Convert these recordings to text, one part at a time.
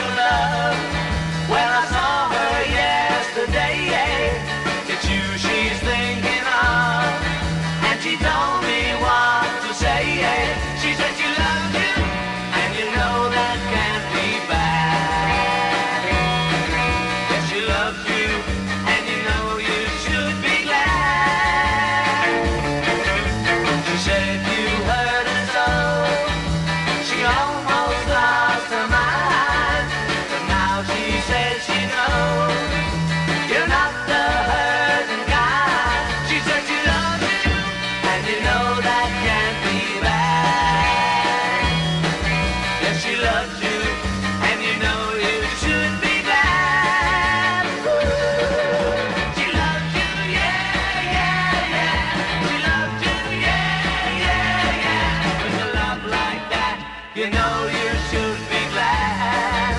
love. Well, I saw her yesterday. It's you she's thinking of, and she told me what to say. She said she loves you, and you know that can't be bad. Yes, she loves you, and you know you should be glad. She said you hurt her so, she almost lost her mind. But now she says she knows you're not the hurting kind. She said she loves you, and you know that can't be bad. Yes, she loves you, and you know you should be glad. She loves you, yeah, yeah, yeah. She loves you, yeah, yeah, yeah. With a love like that, you know you should be glad.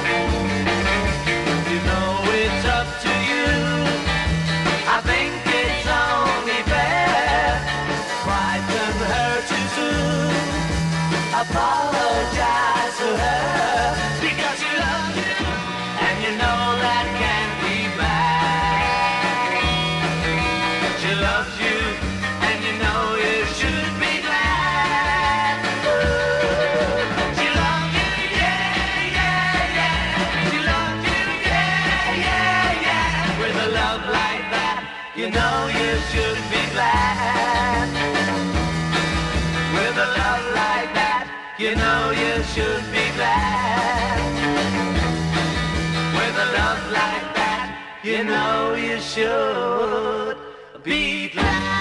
You know it's up to you. I think it's only fair. Frighten her too soon. Apologize to her because she loves you, and you know that can't be bad. She loves you, and you know you should be glad. She loves you, yeah, yeah, yeah. She loves you, yeah, yeah, yeah. With a love like that, you know you should be glad. With a love like that, you know you should be glad. With a love like that, you know you should be glad.